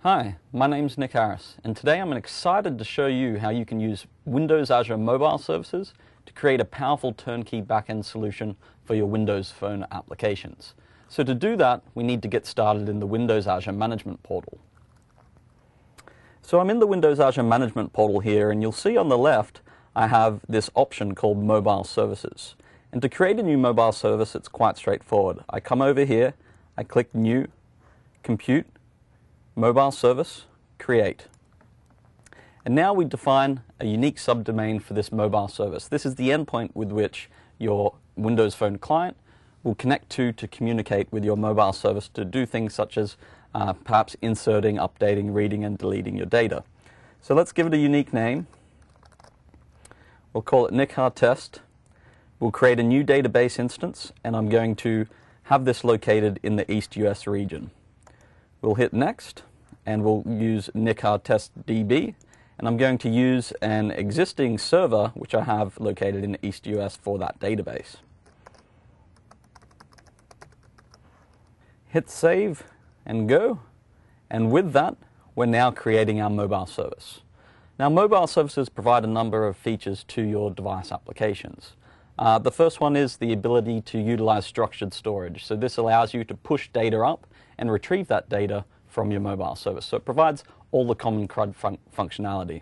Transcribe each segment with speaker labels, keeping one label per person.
Speaker 1: Hi, my name's Nick Harris, and today I'm excited to show you how you can use Windows Azure Mobile Services to create a powerful turnkey backend solution for your Windows Phone applications. So to do that, we need to get started in the Windows Azure Management Portal. So I'm in the Windows Azure Management Portal here, and you'll see on the left I have this option called Mobile Services. And to create a new mobile service, it's quite straightforward. I come over here, I click New, Compute, Mobile Service, Create. And now we define a unique subdomain for this mobile service. This is the endpoint with which your Windows Phone client will connect to communicate with your mobile service to do things such as perhaps inserting, updating, reading, and deleting your data. So let's give it a unique name. We'll call it Nikhar Test. We'll create a new database instance, and I'm going to have this located in the East US region. We'll hit Next, and we'll use Nikhar Test DB, and I'm going to use an existing server which I have located in the East US for that database. Hit Save and Go, and with that, we're now creating our mobile service. Now, mobile services provide a number of features to your device applications. The first one is the ability to utilize structured storage. So this allows you to push data up and retrieve that data from your mobile service. So it provides all the common CRUD functionality.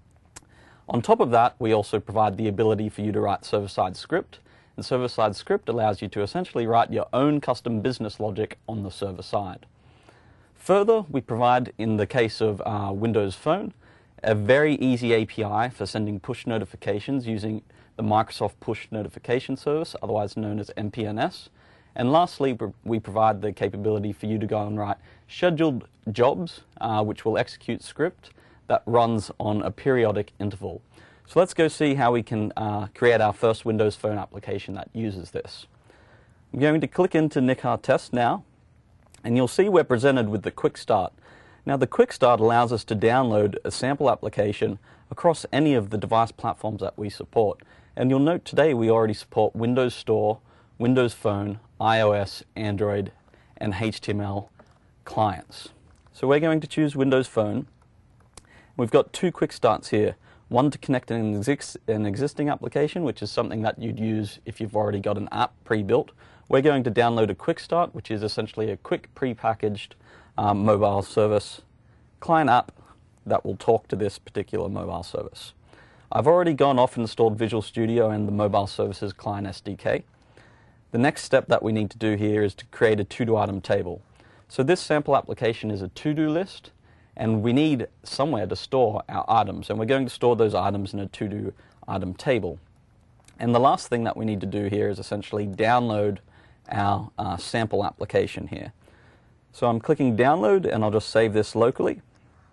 Speaker 1: On top of that, we also provide the ability for you to write server-side script. And server-side script allows you to essentially write your own custom business logic on the server side. Further, we provide, in the case of Windows Phone, a very easy API for sending push notifications using the Microsoft Push Notification Service, otherwise known as MPNS. And lastly, we provide the capability for you to go and write scheduled jobs, which will execute script that runs on a periodic interval. So let's go see how we can create our first Windows Phone application that uses this. I'm going to click into Nikhar Test now, and you'll see we're presented with the Quick Start. Now, the Quick Start allows us to download a sample application across any of the device platforms that we support. And you'll note today we already support Windows Store, Windows Phone, iOS, Android, and HTML clients. So we're going to choose Windows Phone. We've got two quick starts here. One to connect an existing application, which is something that you'd use if you've already got an app pre-built. We're going to download a quick start, which is essentially a quick pre-packaged mobile service client app that will talk to this particular mobile service. I've already gone off and installed Visual Studio and the Mobile Services Client SDK. The next step that we need to do here is to create a to-do item table. So this sample application is a to-do list, and we need somewhere to store our items, and we're going to store those items in a to-do item table. And the last thing that we need to do here is essentially download our sample application here. So I'm clicking download, and I'll just save this locally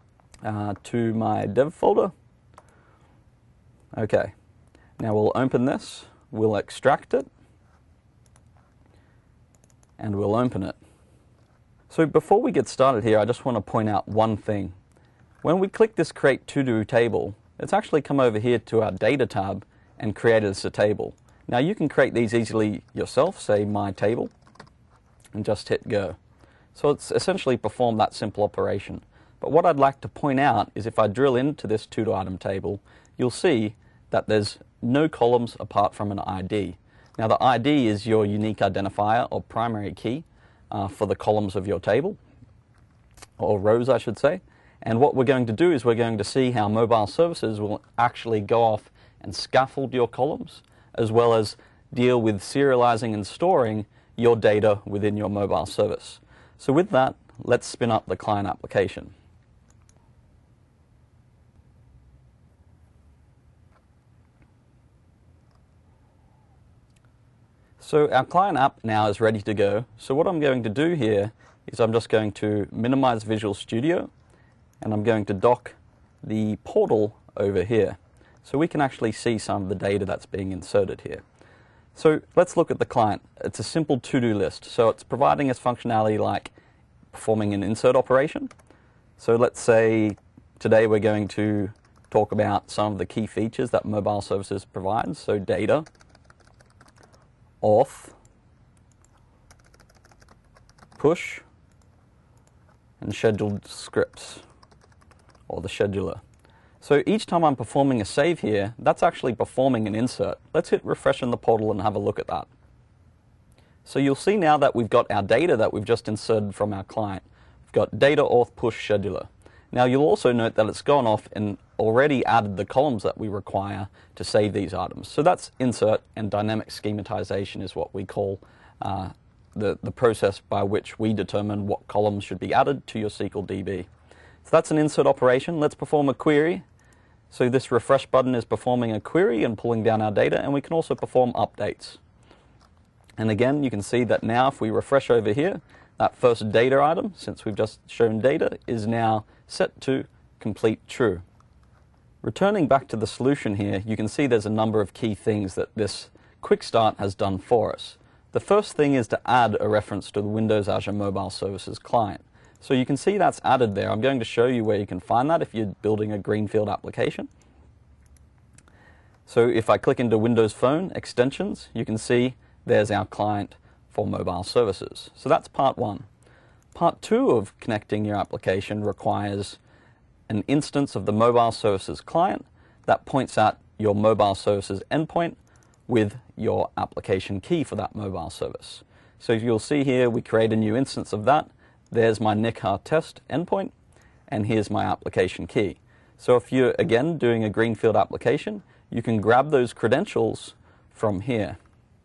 Speaker 1: to my dev folder. Okay, now we'll open this, we'll extract it, and we'll open it. So before we get started here, I just want to point out one thing. When we click this Create To-Do Table, it's actually come over here to our Data tab and created us a table. Now you can create these easily yourself, say My Table, and just hit Go. So it's essentially performed that simple operation. But what I'd like to point out is if I drill into this to-do item table, you'll see that there's no columns apart from an ID. Now the ID is your unique identifier or primary key for the columns of your table, or rows I should say. And what we're going to do is we're going to see how mobile services will actually go off and scaffold your columns, as well as deal with serializing and storing your data within your mobile service. So with that, let's spin up the client application. So our client app now is ready to go. So what I'm going to do here is I'm just going to minimize Visual Studio, and I'm going to dock the portal over here. So we can actually see some of the data that's being inserted here. So let's look at the client. It's a simple to-do list. So it's providing us functionality like performing an insert operation. So let's say today we're going to talk about some of the key features that mobile services provides. So data, auth, push, and scheduled scripts, or the scheduler. So each time I'm performing a save here, that's actually performing an insert. Let's hit refresh in the portal and have a look at that. So you'll see now that we've got our data that we've just inserted from our client. We've got data auth push scheduler. Now you'll also note that it's gone off and already added the columns that we require to save these items. So that's insert, and dynamic schematization is what we call the process by which we determine what columns should be added to your SQL DB. So that's an insert operation. Let's perform a query. So this refresh button is performing a query and pulling down our data, and we can also perform updates. And again, you can see that now if we refresh over here, that first data item, since we've just shown data, is now set to complete true. Returning back to the solution here, you can see there's a number of key things that this quick start has done for us. The first thing is to add a reference to the Windows Azure Mobile Services client. So you can see that's added there. I'm going to show you where you can find that if you're building a greenfield application. So if I click into Windows Phone Extensions, you can see there's our client for mobile services. So that's part one. Part two of connecting your application requires an instance of the mobile services client that points at your mobile services endpoint with your application key for that mobile service. So you'll see here we create a new instance of that. There's my Nickar test endpoint, and here's my application key. So if you're, again, doing a greenfield application, you can grab those credentials from here.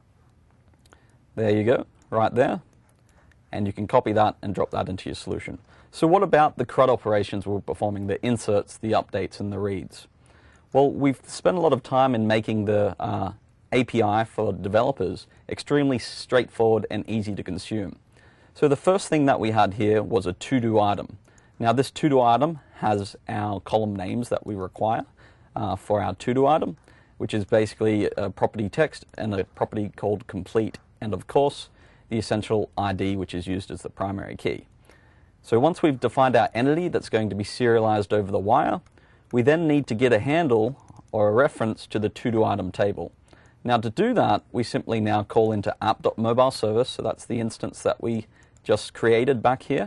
Speaker 1: There you go, right there. And you can copy that and drop that into your solution. So what about the CRUD operations we're performing, the inserts, the updates, and the reads? Well, we've spent a lot of time in making the API for developers extremely straightforward and easy to consume. So the first thing that we had here was a to-do item. Now this to-do item has our column names that we require for our to-do item, which is basically a property text and a property called complete, and of course the essential ID, which is used as the primary key. So once we've defined our entity that's going to be serialized over the wire, we then need to get a handle or a reference to the to-do item table. Now to do that, we simply now call into app.mobileservice, so that's the instance that we just created back here,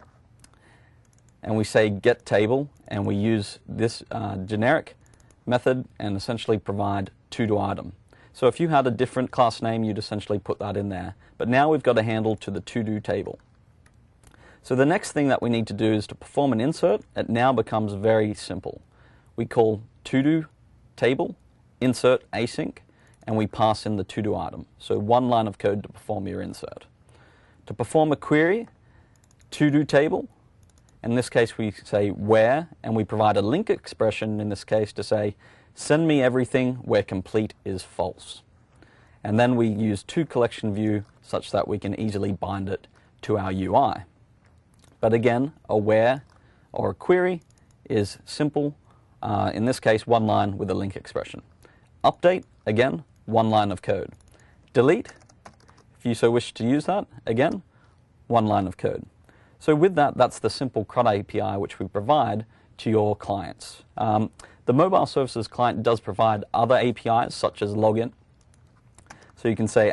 Speaker 1: and we say get table, and we use this generic method and essentially provide to-do item. So if you had a different class name, you'd essentially put that in there. But now we've got a handle to the to-do table. So the next thing that we need to do is to perform an insert. It now becomes very simple. We call to-do table, insert async, and we pass in the to-do item. So one line of code to perform your insert. To perform a query, to-do table, in this case we say where, and we provide a link expression in this case to say send me everything where complete is false. And then we use toCollectionView such that we can easily bind it to our UI. But again, a where or a query is simple, in this case one line with a link expression. Update, again, one line of code. Delete, if you so wish to use that, again, one line of code. So with that, that's the simple CRUD API which we provide to your clients. The mobile services client does provide other APIs such as login. So you can say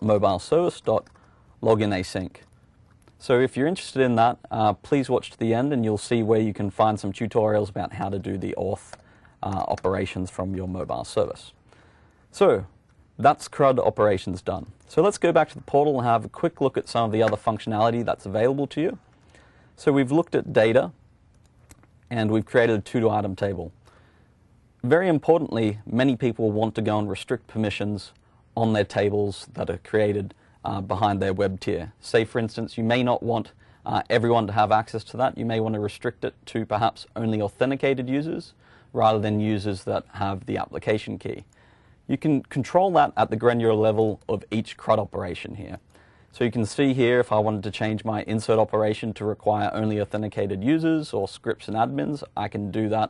Speaker 1: app.mobileservice.loginasync. So if you're interested in that, please watch to the end and you'll see where you can find some tutorials about how to do the auth operations from your mobile service. So that's CRUD operations done. So let's go back to the portal and have a quick look at some of the other functionality that's available to you. So we've looked at data and we've created a to-do item table. Very importantly, many people want to go and restrict permissions on their tables that are created behind their web tier. Say, for instance, you may not want everyone to have access to that. You may want to restrict it to perhaps only authenticated users rather than users that have the application key. You can control that at the granular level of each CRUD operation here. So you can see here if I wanted to change my insert operation to require only authenticated users or scripts and admins, I can do that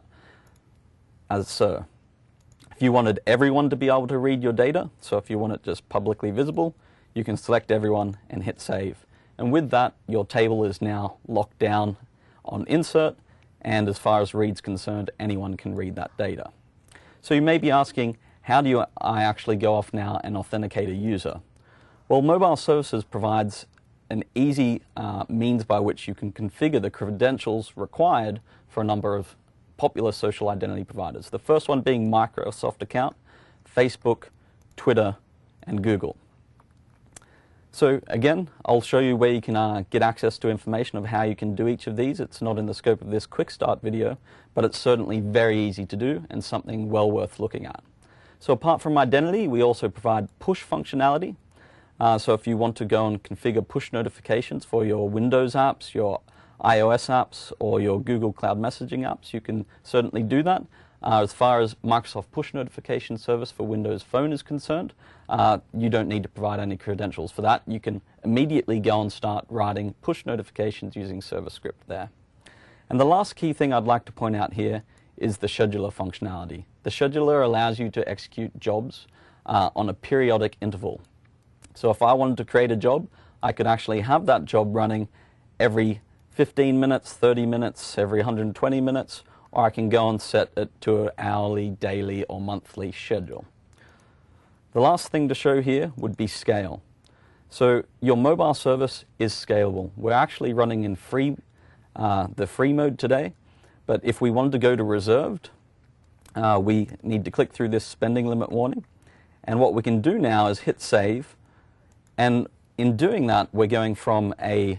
Speaker 1: as so. If you wanted everyone to be able to read your data, so if you want it just publicly visible, you can select everyone and hit save. And with that, your table is now locked down on insert, and as far as read's concerned, anyone can read that data. So you may be asking, how do I actually go off now and authenticate a user? Well, Mobile Services provides an easy means by which you can configure the credentials required for a number of popular social identity providers. The first one being Microsoft account, Facebook, Twitter, and Google. So again, I'll show you where you can get access to information of how you can do each of these. It's not in the scope of this quick start video, but it's certainly very easy to do and something well worth looking at. So apart from identity, we also provide push functionality. So if you want to go and configure push notifications for your Windows apps, your iOS apps, or your Google Cloud Messaging apps, you can certainly do that. As far as Microsoft Push Notification Service for Windows Phone is concerned, you don't need to provide any credentials for that. You can immediately go and start writing push notifications using ServerScript there. And the last key thing I'd like to point out here is the scheduler functionality. The scheduler allows you to execute jobs on a periodic interval. So if I wanted to create a job, I could actually have that job running every 15 minutes, 30 minutes, every 120 minutes, or I can go and set it to an hourly, daily, or monthly schedule. The last thing to show here would be scale. So your mobile service is scalable. We're actually running in the free mode today, but if we wanted to go to reserved, we need to click through this spending limit warning. And what we can do now is hit save. And in doing that, we're going from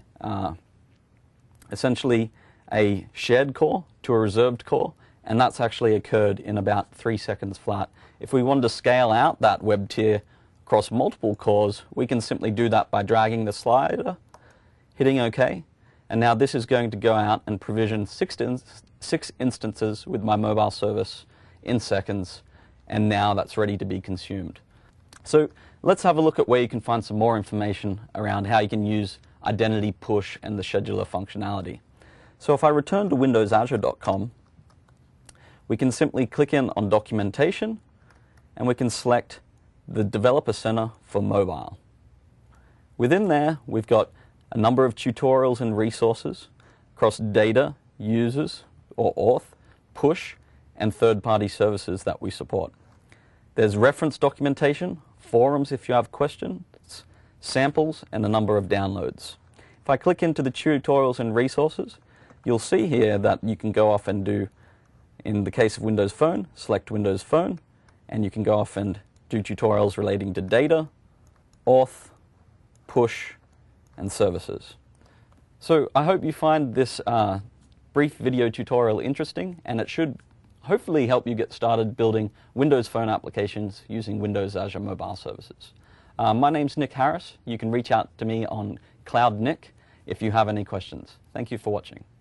Speaker 1: essentially a shared core to a reserved core, and that's actually occurred in about 3 seconds flat. If we wanted to scale out that web tier across multiple cores, we can simply do that by dragging the slider, hitting OK, and now this is going to go out and provision six instances with my mobile service in seconds, and now that's ready to be consumed. So let's have a look at where you can find some more information around how you can use identity push and the scheduler functionality. So if I return to windowsazure.com, we can simply click in on documentation, and we can select the Developer Center for mobile. Within there, we've got a number of tutorials and resources across data, users, or auth, push, and third-party services that we support. There's reference documentation, forums if you have questions, samples, and a number of downloads. If I click into the tutorials and resources, you'll see here that you can go off and do, in the case of Windows Phone, select Windows Phone, and you can go off and do tutorials relating to data, auth, push, and services. So I hope you find this brief video tutorial interesting, and it should hopefully help you get started building Windows Phone applications using Windows Azure Mobile Services. My name's Nick Harris. You can reach out to me on CloudNick if you have any questions. Thank you for watching.